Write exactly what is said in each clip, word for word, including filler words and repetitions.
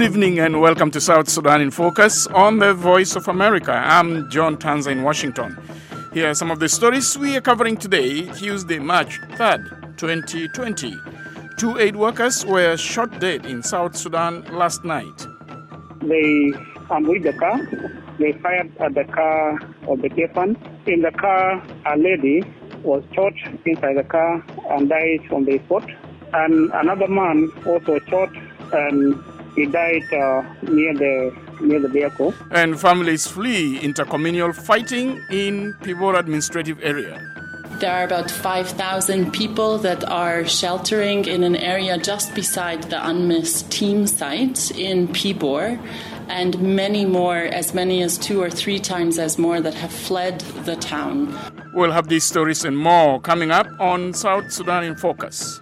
evening and welcome to South Sudan in Focus on the Voice of America. I'm John Tanza in Washington. Here are some of the stories we are covering today, Tuesday, March third, twenty twenty. Two aid workers were shot dead in South Sudan last night. They ambushed the car. They fired at the car of the Kefan. In the car, a lady was shot inside the car and died on the spot. And another man also shot and he died uh, near the near the vehicle. And families flee intercommunal fighting in Pibor administrative area. There are about five thousand people that are sheltering in an area just beside the UNMISS team site in Pibor, and many more, as many as two or three times as more, that have fled the town. We'll have these stories and more coming up on South Sudan in Focus.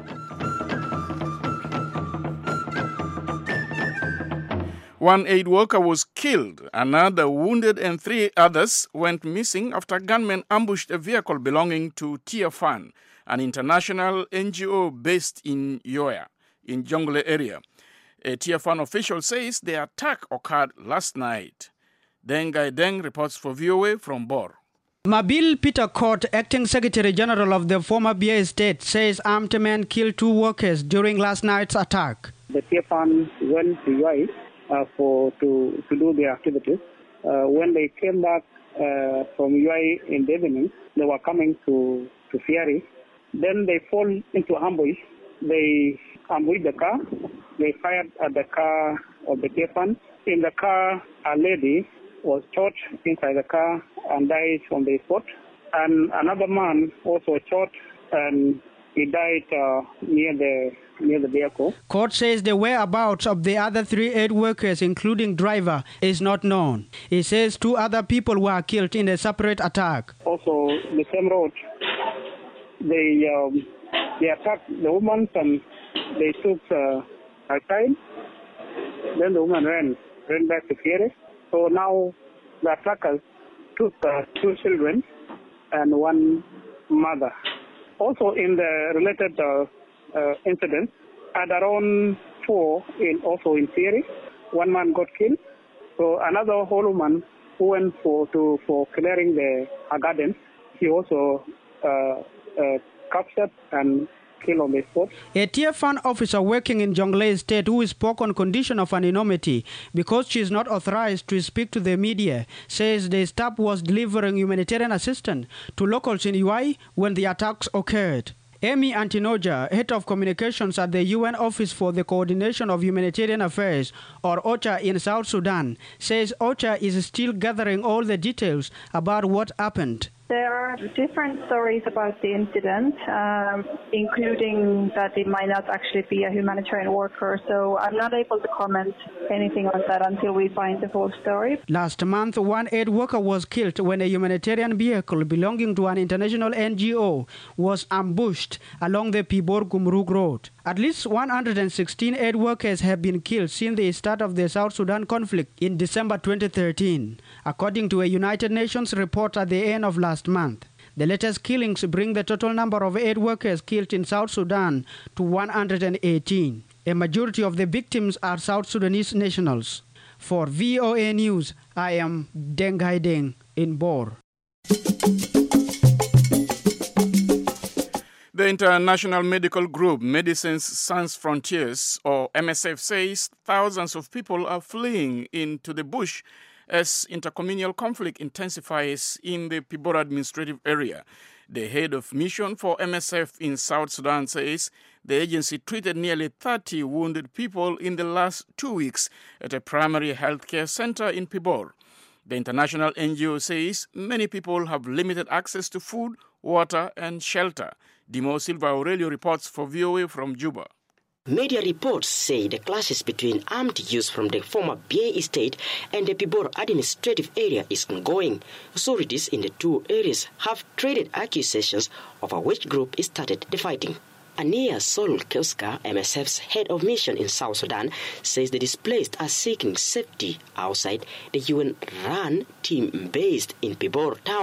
One aid worker was killed, another wounded, and three others went missing after gunmen ambushed a vehicle belonging to Tiafan, an international N G O based in Yoya, in Jonglei area. A Tiafan official says the attack occurred last night. Deng Gai Deng reports for V O A from Bor. Mabil Peter Court, acting Secretary General of the former B A state, says armed men killed two workers during last night's attack. The Tiafan went to Yoya Uh, for to, to do their activities. Uh, when they came back uh, from U I in the evening, they were coming to, to Fieri. Then they fall into ambush. They ambushed the car. They fired at the car of the Kefan. In the car, a lady was shot inside the car and died on the spot. And another man also shot and he died uh, near the near the vehicle. Court says the whereabouts of the other three aid workers, including driver, is not known. It says two other people were killed in a separate attack. Also, the same road, they um, they attacked the woman and they took uh, her child. Then the woman ran ran back to Fieri. So now the attackers took uh, two children and one mother. Also, in the related uh, uh, incident, at around four, in also in Fieri, one man got killed. So another old woman who went for to for clearing the her garden, he also uh, uh, captured and killed on the spot. A Tiafan officer working in Jonglei State who spoke on condition of anonymity because she is not authorized to speak to the media says the staff was delivering humanitarian assistance to locals in U I when the attacks occurred. Amy Antinoja, head of communications at the U N Office for the Coordination of Humanitarian Affairs, or OCHA, in South Sudan, says OCHA is still gathering all the details about what happened. There are different stories about the incident, um, including that it might not actually be a humanitarian worker, so I'm not able to comment anything on that until we find the full story. Last month, one aid worker was killed when a humanitarian vehicle belonging to an international N G O was ambushed along the Pibor-Gumruk Road. At least one hundred sixteen aid workers have been killed since the start of the South Sudan conflict in December twenty thirteen, according to a United Nations report at the end of last month. The latest killings bring the total number of aid workers killed in South Sudan to one hundred eighteen. A majority of the victims are South Sudanese nationals. For V O A News, I am Deng Gai Deng in Bor. The International Medical Group Medicines Sans Frontiers, or M S F, says thousands of people are fleeing into the bush as intercommunal conflict intensifies in the Pibor administrative area. The head of mission for M S F in South Sudan says the agency treated nearly thirty wounded people in the last two weeks at a primary health care center in Pibor. The international N G O says many people have limited access to food, water, and shelter. Dimo Silva Aurelio reports for V O A from Juba. Media reports say the clashes between armed youths from the former B A state and the Pibor administrative area is ongoing. Authorities in the two areas have traded accusations over which group started the fighting. Ania Sol Kioska, M S F's head of mission in South Sudan, says the displaced are seeking safety outside the U N-run team based in Pibor town.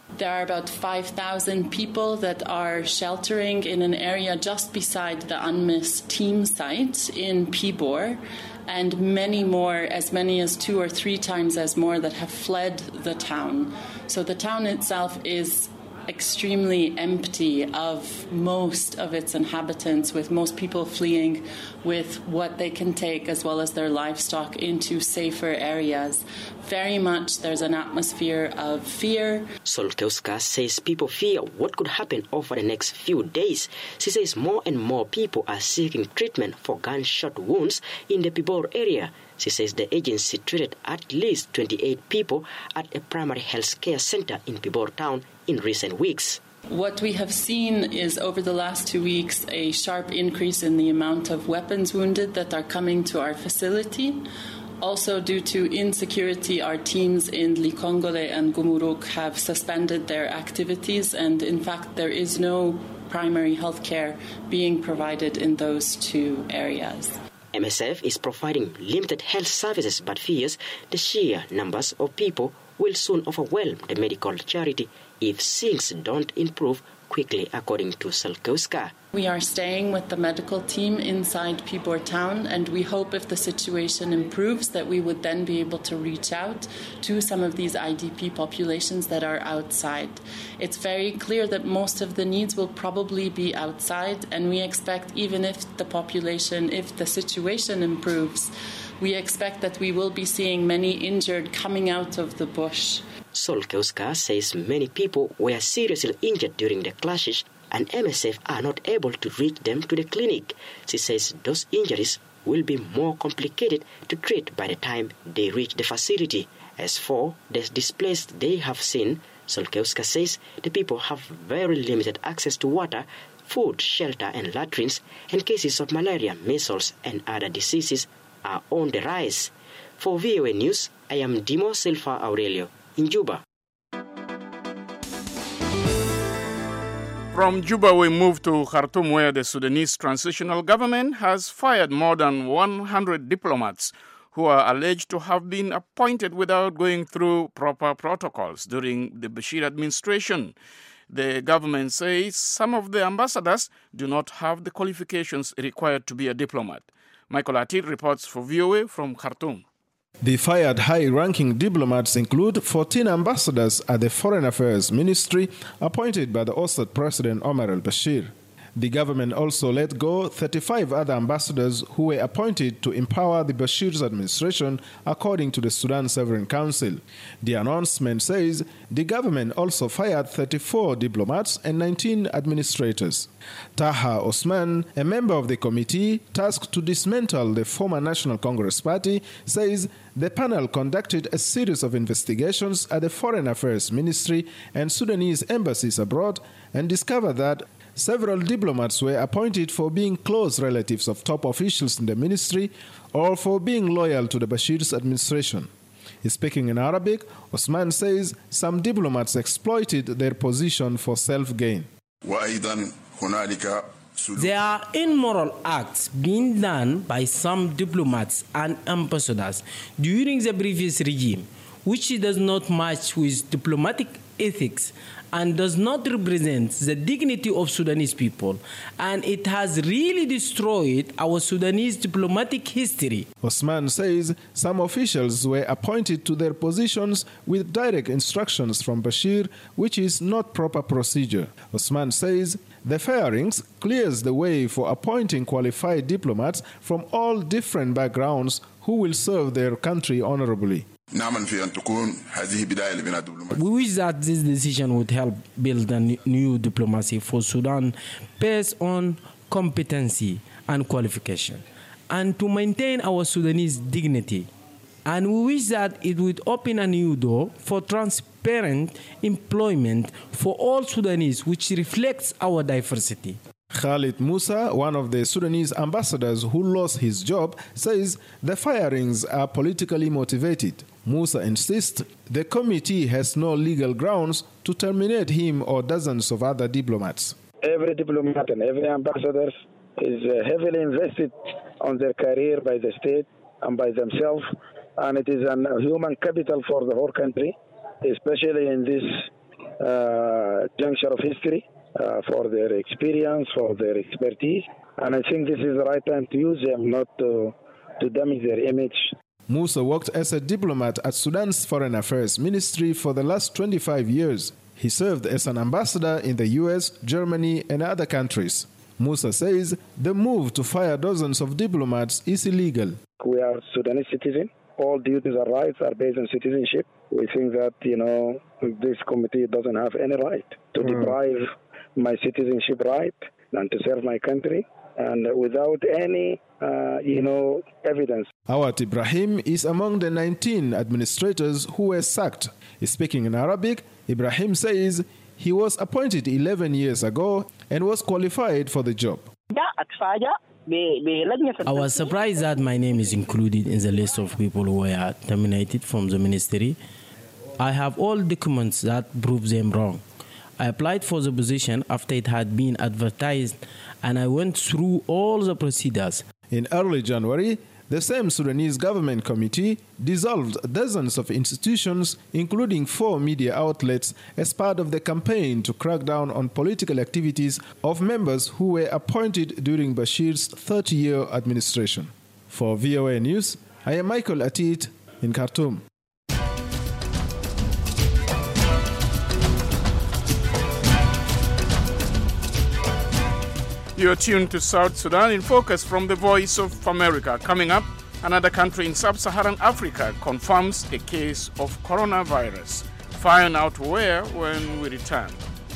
There are about five thousand people that are sheltering in an area just beside the UNMISS team site in Pibor, and many more, as many as two or three times as more, that have fled the town. So the town itself is extremely empty of most of its inhabitants, with most people fleeing with what they can take as well as their livestock into safer areas. Very much there's an atmosphere of fear. Solkowska says people fear what could happen over the next few days. She says more and more people are seeking treatment for gunshot wounds in the Pibor area. She says the agency treated at least twenty-eight people at a primary health care center in Pibor town in recent weeks. What we have seen is over the last two weeks a sharp increase in the amount of weapons wounded that are coming to our facility. Also, due to insecurity, our teams in Likongole and Gumuruk have suspended their activities, and in fact there is no primary health care being provided in those two areas. M S F is providing limited health services but fears the sheer numbers of people will soon overwhelm the medical charity if things don't improve quickly, according to Solkowska. We are staying with the medical team inside Pibor town, and we hope if the situation improves that we would then be able to reach out to some of these I D P populations that are outside. It's very clear that most of the needs will probably be outside, and we expect even if the population, if the situation improves, we expect that we will be seeing many injured coming out of the bush. Solkowska says many people were seriously injured during the clashes, and M S F are not able to reach them to the clinic. She says those injuries will be more complicated to treat by the time they reach the facility. As for the displaced they have seen, Solkowska says the people have very limited access to water, food, shelter, and latrines, and cases of malaria, measles, and other diseases are on the rise. For V O A News, I am Dimo Silva Aurelio in Juba. From Juba, we move to Khartoum, where the Sudanese transitional government has fired more than one hundred diplomats who are alleged to have been appointed without going through proper protocols during the Bashir administration. The government says some of the ambassadors do not have the qualifications required to be a diplomat. Michael Atit reports for V O A from Khartoum. The fired high-ranking diplomats include fourteen ambassadors at the Foreign Affairs Ministry appointed by the ousted President Omar al-Bashir. The government also let go thirty-five other ambassadors who were appointed to empower the Bashir's administration, according to the Sudan Sovereign Council. The announcement says the government also fired thirty-four diplomats and nineteen administrators. Taha Osman, a member of the committee tasked to dismantle the former National Congress Party, says the panel conducted a series of investigations at the Foreign Affairs Ministry and Sudanese embassies abroad and discovered that several diplomats were appointed for being close relatives of top officials in the ministry or for being loyal to the Bashir's administration. Speaking in Arabic, Osman says some diplomats exploited their position for self-gain. There are immoral acts being done by some diplomats and ambassadors during the previous regime, which does not match with diplomatic ethics and does not represent the dignity of Sudanese people, and it has really destroyed our Sudanese diplomatic history. Osman says some officials were appointed to their positions with direct instructions from Bashir, which is not proper procedure. Osman says the firings clears the way for appointing qualified diplomats from all different backgrounds who will serve their country honorably. We wish that this decision would help build a new diplomacy for Sudan based on competency and qualification, and to maintain our Sudanese dignity. And we wish that it would open a new door for transparent employment for all Sudanese, which reflects our diversity. Khalid Musa, one of the Sudanese ambassadors who lost his job, says the firings are politically motivated. Musa insists the committee has no legal grounds to terminate him or dozens of other diplomats. Every diplomat and every ambassador is heavily invested on their career by the state and by themselves, and it is a human capital for the whole country, especially in this uh, juncture of history, uh, for their experience, for their expertise. And I think this is the right time to use them, not to, to damage their image. Musa worked as a diplomat at Sudan's Foreign Affairs Ministry for the last twenty-five years. He served as an ambassador in the U S, Germany, and other countries. Musa says the move to fire dozens of diplomats is illegal. We are Sudanese citizens. All duties and rights are based on citizenship. We think that, you know, this committee doesn't have any right to mm. deprive my citizenship right and to serve my country, and without any, uh, you know, evidence. Awad Ibrahim is among the nineteen administrators who were sacked. Speaking in Arabic, Ibrahim says he was appointed eleven years ago and was qualified for the job. I was surprised that my name is included in the list of people who were terminated from the ministry. I have all documents that prove them wrong. I applied for the position after it had been advertised, and I went through all the procedures. In early January, the same Sudanese government committee dissolved dozens of institutions, including four media outlets, as part of the campaign to crack down on political activities of members who were appointed during Bashir's thirty-year administration. For V O A News, I am Michael Atit in Khartoum. You're tuned to South Sudan in Focus from the Voice of America. Coming up, another country in sub-Saharan Africa confirms a case of coronavirus. Find out where when we return.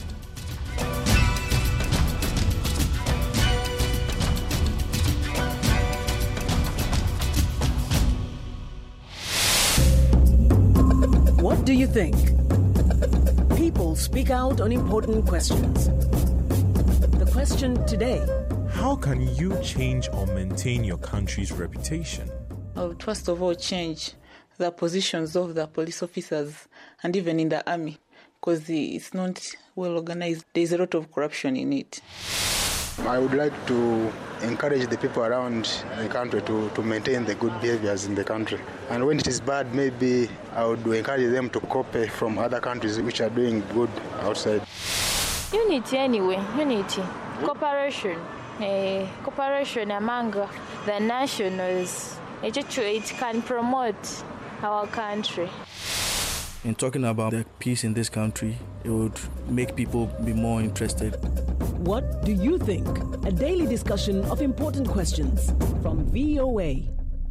What do you think? People speak out on important questions. The question today: how can you change or maintain your country's reputation? I would first of all change the positions of the police officers and even in the army, because it's not well organized. There's a lot of corruption in it. I would like to encourage the people around the country to, to maintain the good behaviors in the country. And when it is bad, maybe I would encourage them to copy from other countries which are doing good outside. Unity anyway, unity, cooperation, uh, cooperation among the nationals. It, it can promote our country. In talking about the peace in this country, it would make people be more interested. What do you think? A daily discussion of important questions from V O A.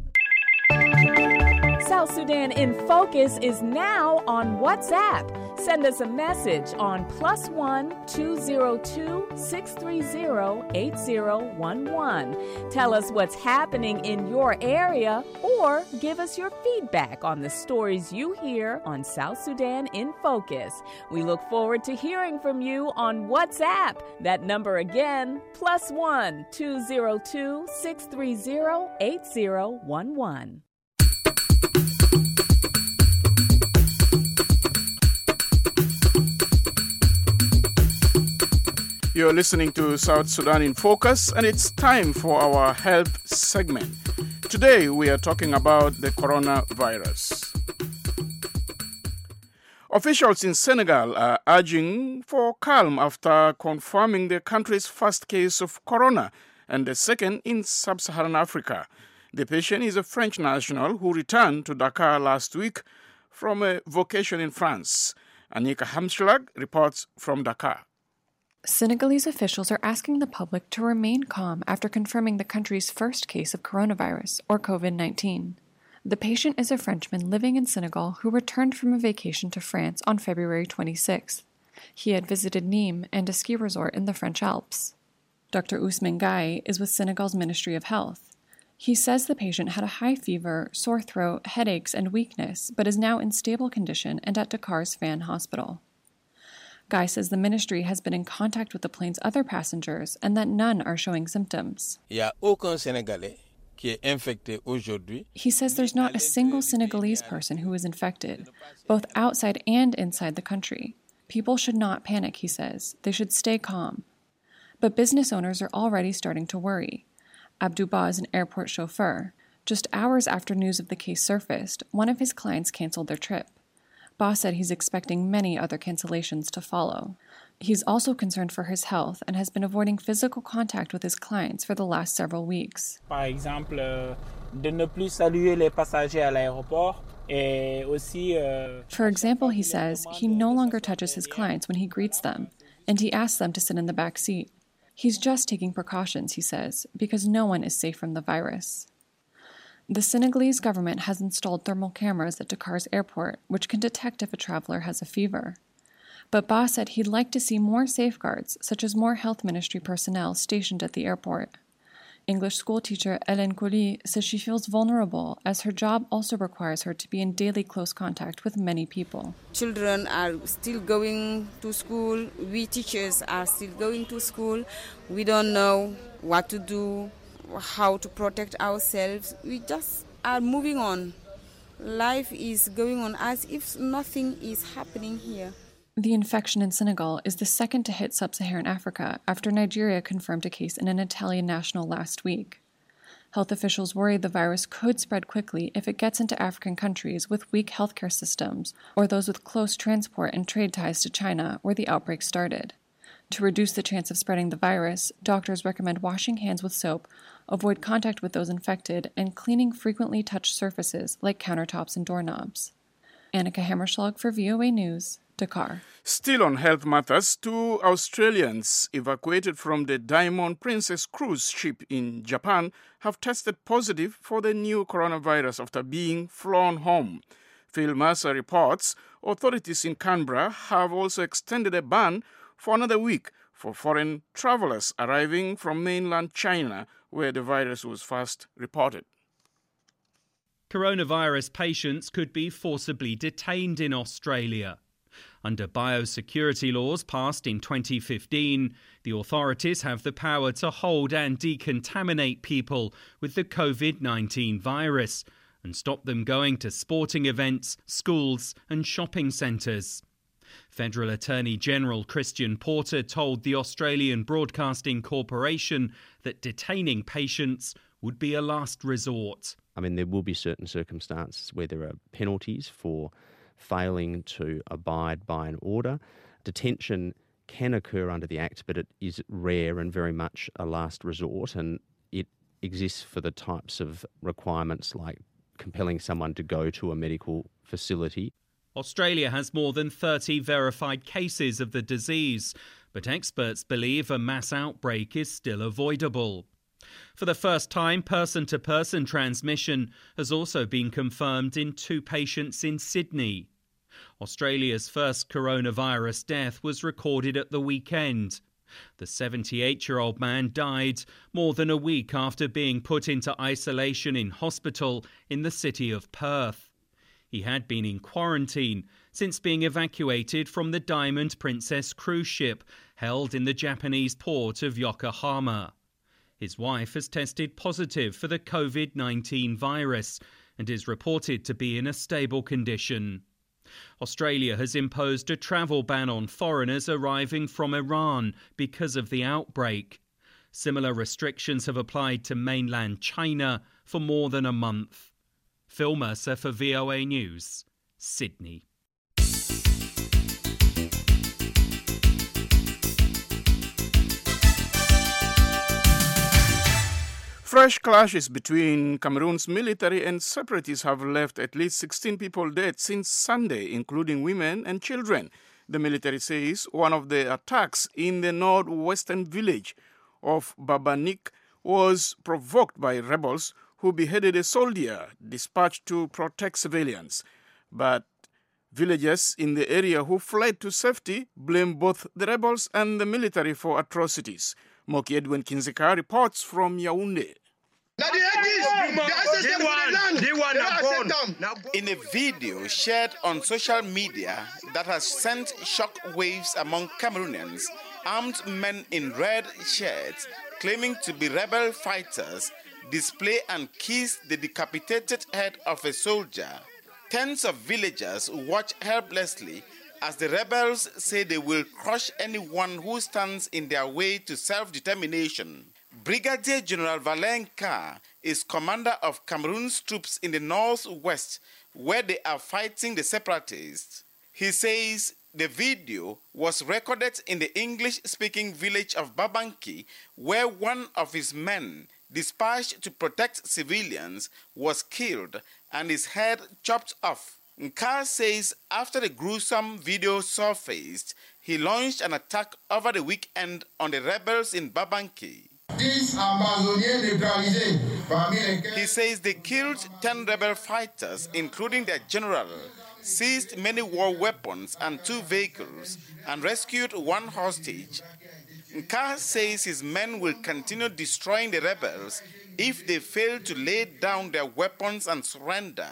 South Sudan in Focus is now on WhatsApp. Send us a message on plus one two zero two six three zero eight zero one one. Tell us what's happening in your area or give us your feedback on the stories you hear on South Sudan in Focus. We look forward to hearing from you on WhatsApp. That number again, plus one two zero two six three zero eight zero one one. You're listening to South Sudan in Focus, and it's time for our health segment. Today, we are talking about the coronavirus. Officials in Senegal are urging for calm after confirming the country's first case of corona and the second in sub-Saharan Africa. The patient is a French national who returned to Dakar last week from a vacation in France. Anika Hamschlag reports from Dakar. Senegalese officials are asking the public to remain calm after confirming the country's first case of coronavirus, or COVID nineteen. The patient is a Frenchman living in Senegal who returned from a vacation to France on February twenty-sixth. He had visited Nîmes and a ski resort in the French Alps. Doctor Ousmane Gaye is with Senegal's Ministry of Health. He says the patient had a high fever, sore throat, headaches, and weakness, but is now in stable condition and at Dakar's Fann Hospital. Guy says the ministry has been in contact with the plane's other passengers and that none are showing symptoms. He says there's not a single Senegalese person who is infected, both outside and inside the country. People should not panic, he says. They should stay calm. But business owners are already starting to worry. Abdouba is an airport chauffeur. Just hours after news of the case surfaced, one of his clients canceled their trip. Ba said he's expecting many other cancellations to follow. He's also concerned for his health and has been avoiding physical contact with his clients for the last several weeks. Par exemple, de ne plus saluer les passagers à l'aéroport. For example, he says he no longer touches his clients when he greets them, and he asks them to sit in the back seat. He's just taking precautions, he says, because no one is safe from the virus. The Senegalese government has installed thermal cameras at Dakar's airport, which can detect if a traveler has a fever. But Ba said he'd like to see more safeguards, such as more health ministry personnel stationed at the airport. English school teacher Hélène Colli says she feels vulnerable as her job also requires her to be in daily close contact with many people. Children are still going to school. We teachers are still going to school. We don't know what to do, how to protect ourselves. We just are moving on. Life is going on as if nothing is happening here. The infection in Senegal is the second to hit sub-Saharan Africa after Nigeria confirmed a case in an Italian national last week. Health officials worry the virus could spread quickly if it gets into African countries with weak healthcare systems or those with close transport and trade ties to China, where the outbreak started. To reduce the chance of spreading the virus, doctors recommend washing hands with soap, avoid contact with those infected, and cleaning frequently touched surfaces like countertops and doorknobs. Annika Hammerschlag for V O A News, Dakar. Still on health matters, two Australians evacuated from the Diamond Princess cruise ship in Japan have tested positive for the new coronavirus after being flown home. Phil Mercer reports authorities in Canberra have also extended a ban for another week for foreign travelers arriving from mainland China, where the virus was first reported. Coronavirus patients could be forcibly detained in Australia. Under biosecurity laws passed in twenty fifteen, the authorities have the power to hold and decontaminate people with the COVID nineteen virus and stop them going to sporting events, schools and shopping centres. Federal Attorney General Christian Porter told the Australian Broadcasting Corporation that detaining patients would be a last resort. I mean, there will be certain circumstances where there are penalties for failing to abide by an order. Detention can occur under the Act, but it is rare and very much a last resort, and it exists for the types of requirements like compelling someone to go to a medical facility. Australia has more than thirty verified cases of the disease, but experts believe a mass outbreak is still avoidable. For the first time, person-to-person transmission has also been confirmed in two patients in Sydney. Australia's first coronavirus death was recorded at the weekend. The seventy-eight-year-old man died more than a week after being put into isolation in hospital in the city of Perth. He had been in quarantine since being evacuated from the Diamond Princess cruise ship held in the Japanese port of Yokohama. His wife has tested positive for the COVID nineteen virus and is reported to be in a stable condition. Australia has imposed a travel ban on foreigners arriving from Iran because of the outbreak. Similar restrictions have applied to mainland China for more than a month. Phil Mercer for V O A News, Sydney. Fresh clashes between Cameroon's military and separatists have left at least sixteen people dead since Sunday, including women and children. The military says one of the attacks in the northwestern village of Babanik was provoked by rebels who beheaded a soldier dispatched to protect civilians. But villagers in the area who fled to safety blame both the rebels and the military for atrocities. Moki Edwin Kinzika reports from Yaoundé. In a video shared on social media that has sent shock waves among Cameroonians, armed men in red shirts claiming to be rebel fighters display and kiss the decapitated head of a soldier. Tens of villagers watch helplessly as the rebels say they will crush anyone who stands in their way to self-determination. Brigadier General Valen Ka is commander of Cameroon's troops in the northwest, where they are fighting the separatists. He says the video was recorded in the English-speaking village of Babanki, where one of his men, dispatched to protect civilians, was killed and his head chopped off. Nkah says after the gruesome video surfaced, he launched an attack over the weekend on the rebels in Babanki. He says they killed ten rebel fighters, including their general, seized many war weapons and two vehicles, and rescued one hostage. Nkah says his men will continue destroying the rebels if they fail to lay down their weapons and surrender.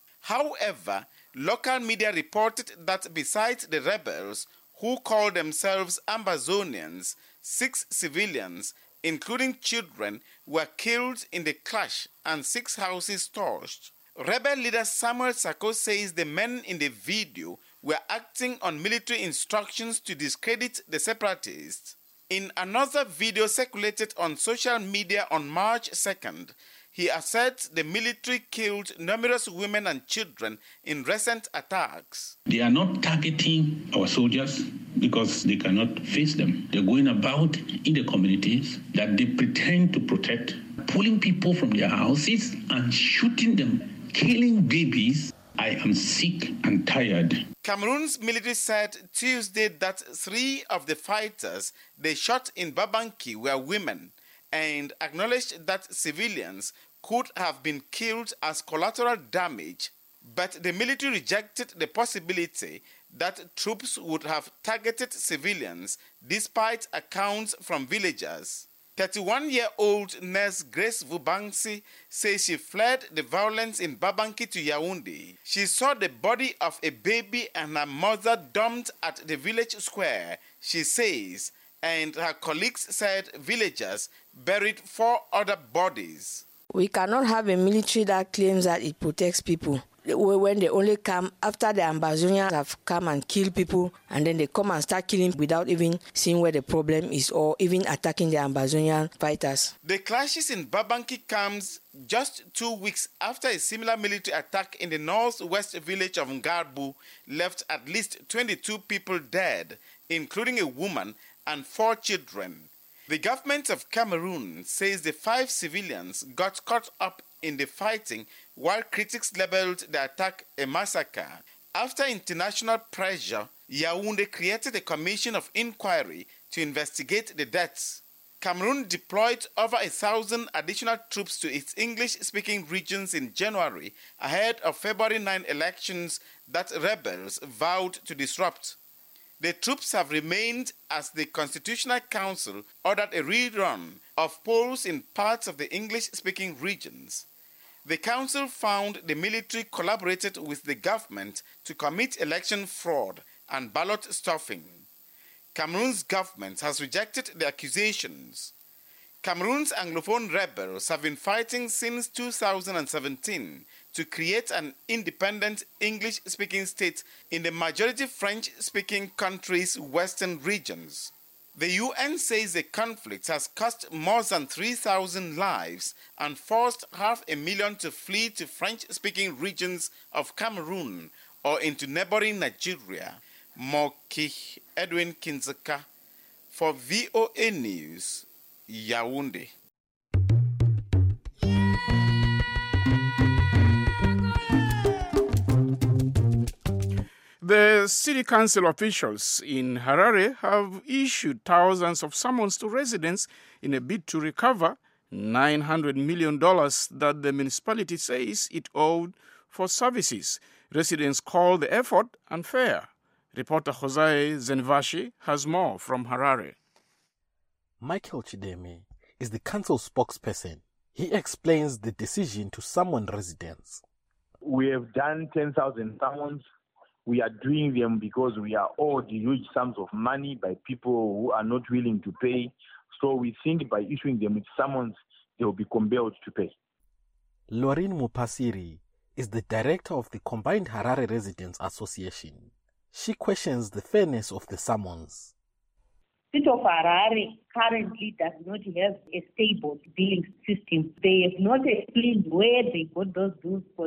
However, local media reported that besides the rebels, who call themselves Ambazonians, six civilians, including children, were killed in the clash and six houses torched. Rebel leader Samuel Sako says the men in the video were acting on military instructions to discredit the separatists. In another video circulated on social media on March second, he asserts the military killed numerous women and children in recent attacks. They are not targeting our soldiers because they cannot face them. They're going about in the communities that they pretend to protect, pulling people from their houses and shooting them, killing babies. I am sick and tired. Cameroon's military said Tuesday that three of the fighters they shot in Babanki were women, and acknowledged that civilians could have been killed as collateral damage, but the military rejected the possibility that troops would have targeted civilians despite accounts from villagers. thirty-one-year-old nurse Grace Vubangsi says she fled the violence in Babanki to Yaoundé. She saw the body of a baby and her mother dumped at the village square, she says, and her colleagues said villagers buried four other bodies. We cannot have a military that claims that it protects people when they only come after the Ambazonians have come and killed people, and then they come and start killing without even seeing where the problem is or even attacking the Ambazonian fighters. The clashes in Babanki comes just two weeks after a similar military attack in the northwest village of Ngarbu left at least twenty-two people dead, including a woman and four children. The government of Cameroon says the five civilians got caught up in the fighting, while critics labeled the attack a massacre. After international pressure, Yaoundé created a commission of inquiry to investigate the deaths. Cameroon deployed over a thousand additional troops to its English-speaking regions in January, ahead of February ninth elections that rebels vowed to disrupt. The troops have remained as the Constitutional Council ordered a rerun of polls in parts of the English-speaking regions. The council found the military collaborated with the government to commit election fraud and ballot stuffing. Cameroon's government has rejected the accusations. Cameroon's Anglophone rebels have been fighting since two thousand seventeen to create an independent English-speaking state in the majority French-speaking country's western regions. The U N says the conflict has cost more than three thousand lives and forced half a million to flee to French-speaking regions of Cameroon or into neighboring Nigeria. Moki Edwin Kinzeka for V O A News, Yaoundé. The city council officials in Harare have issued thousands of summons to residents in a bid to recover nine hundred million dollars that the municipality says it owed for services. Residents call the effort unfair. Reporter Jose Zenvashi has more from Harare. Michael Chideme is the council spokesperson. He explains the decision to summon residents. We have done ten thousand summons. We are doing them because we are owed huge sums of money by people who are not willing to pay. So we think by issuing them with summons, they will be compelled to pay. Lauren Mupasiri is the director of the Combined Harare Residents Association. She questions the fairness of the summons. The city of Harare currently does not have a stable billing system. They have not explained where they got those bills, because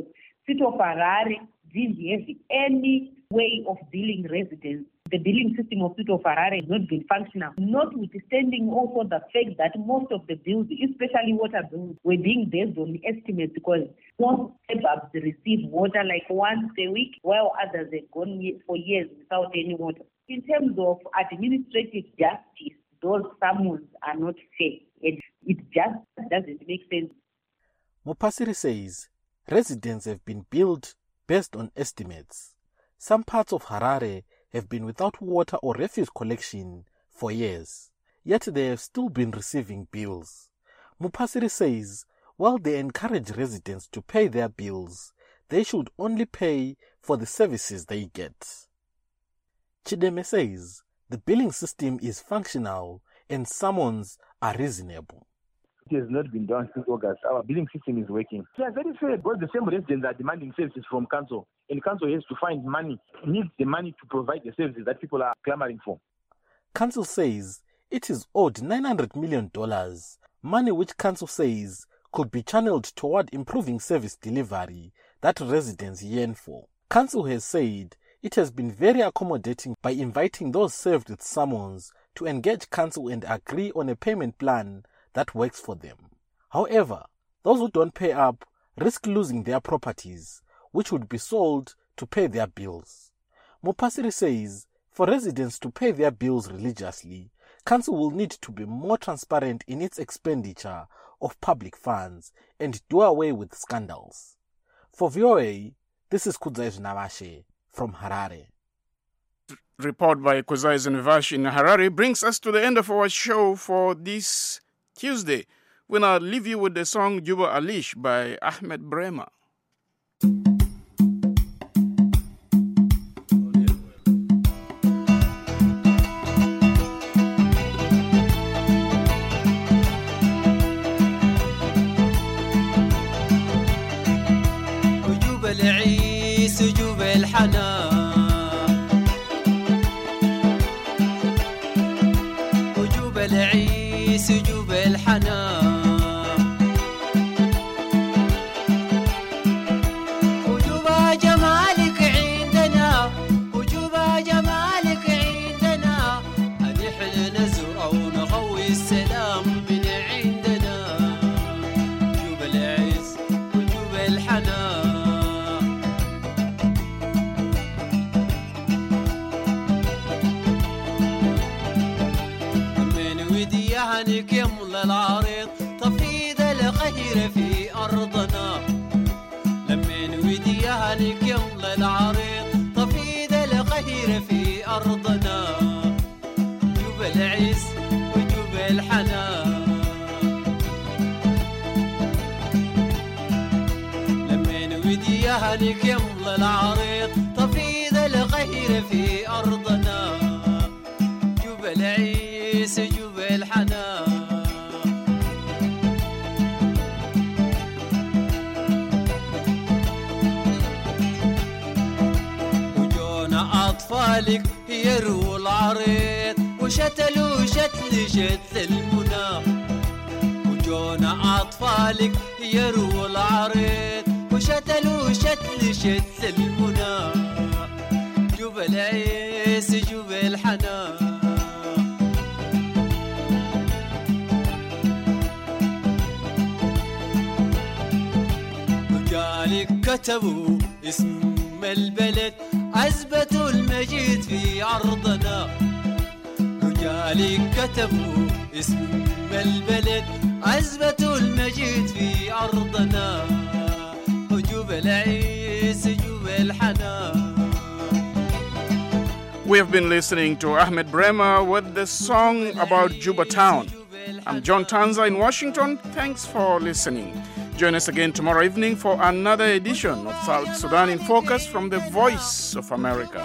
City of Harare didn't have any way of billing residents. The billing system of City of Harare has not been functional, notwithstanding also the fact that most of the bills, especially water bills, were being based on estimates because most suburbs receive water like once a week, while others have gone for years without any water. In terms of administrative justice, those summons are not fair. It, it just doesn't make sense. Mupasiri says residents have been billed based on estimates. Some parts of Harare have been without water or refuse collection for years, yet they have still been receiving bills. Mupasiri says while they encourage residents to pay their bills, they should only pay for the services they get. Chideme says the billing system is functional and summons are reasonable. It has not been done since August. Our billing system is working. They are very fair because the same residents are demanding services from council, and council has to find money, needs the money to provide the services that people are clamoring for. Council says it is owed nine hundred million dollars, money which council says could be channeled toward improving service delivery that residents yearn for. Council has said it has been very accommodating by inviting those served with summons to engage council and agree on a payment plan that works for them. However, those who don't pay up risk losing their properties, which would be sold to pay their bills. Mupasiri says for residents to pay their bills religiously, council will need to be more transparent in its expenditure of public funds and do away with scandals. For V O A, this is Kudzai Navashe from Harare. Report by Kuzai Zunivash in Harare brings us to the end of our show for this Tuesday. We'll now leave you with the song Juba Alish by Ahmed Brema. وجوب العيس وجوب الحنان وجوب العيس وجوب الحنان وجوب جمالك عندنا وجوب جمالك عندنا نحن نزرع ونغوي السلام من عندنا وجوب العيس وجوب الحنان عنك يملى العريض تفيد الخير في أرضنا لمن ودي عنك يملى العريض تفيد الخير في أرضنا جوب العز وجوب الحنان لمن ودي عنك يملى العريض تفيد الخير في أرضنا جوب العز جوب الحنان وجونا أطفالك يروا العريض وشتلوا شتل شتل المنى وجونا أطفالك يروا العريض وشتلوا شتل شتل المنى جوب العيس جوب الحنان كتبوا اسم البلد عزبة المجيد في عرضنا رجالي كتبوا اسم البلد عزبة المجيد في عرضنا وجوب العيس جوب الحنان. We have been listening to Ahmed Brema with the song about Juba Town. I'm John Tanza in Washington. Thanks for listening. Join us again tomorrow evening for another edition of South Sudan in Focus from the Voice of America.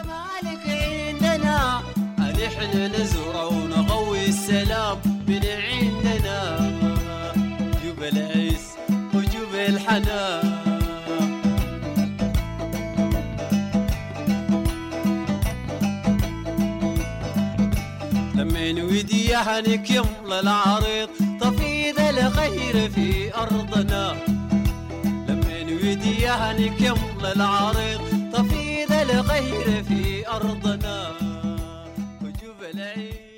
لمن ودي عنك يملى العريض تفيد الخير في أرضنا لمن وديانك يملى العريض طفيل الغير في أرضنا وجوب العيد